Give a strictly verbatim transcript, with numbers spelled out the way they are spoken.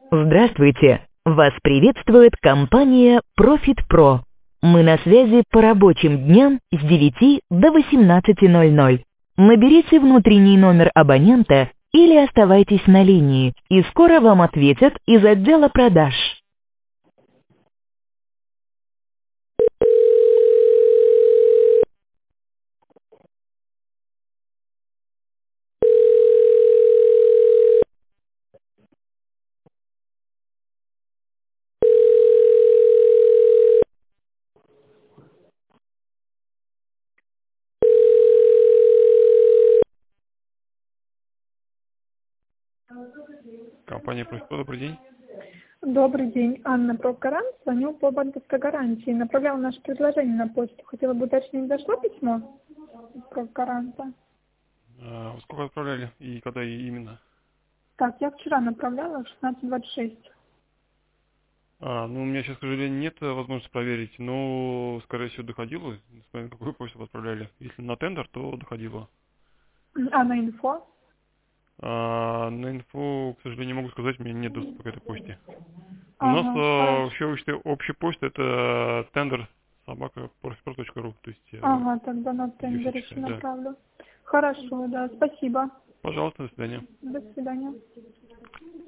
Здравствуйте! Вас приветствует компания ProfitPro. Мы на связи по рабочим дням с девяти до восемнадцати ноль-ноль. Наберите внутренний номер абонента или оставайтесь на линии, и скоро вам ответят из отдела продаж. Компания «Профитпро», добрый день. Добрый день, Анна Профгарант. Звоню по банковской гарантии. Направляла наше предложение на почту. Хотела бы уточнить, дошло письмо из Профгаранта? А, вы сколько отправляли и когда именно? Так, я вчера направляла в шестнадцать двадцать шесть. А, ну, у меня сейчас, к сожалению, нет возможности проверить, но, скорее всего, доходило, смотря на какую почту вы отправляли. Если на тендер, то доходило. А на инфо? А, на инфо, к сожалению, не могу сказать, у меня нет доступа к этой почте. У нас Ага, а, хорошо. вообще общая, общая почта это тендер собака профитпро точка ру, то есть э, Ага, тогда на тендер еще юридическая, да. направлю. Хорошо, да, спасибо. Пожалуйста, до свидания. До свидания.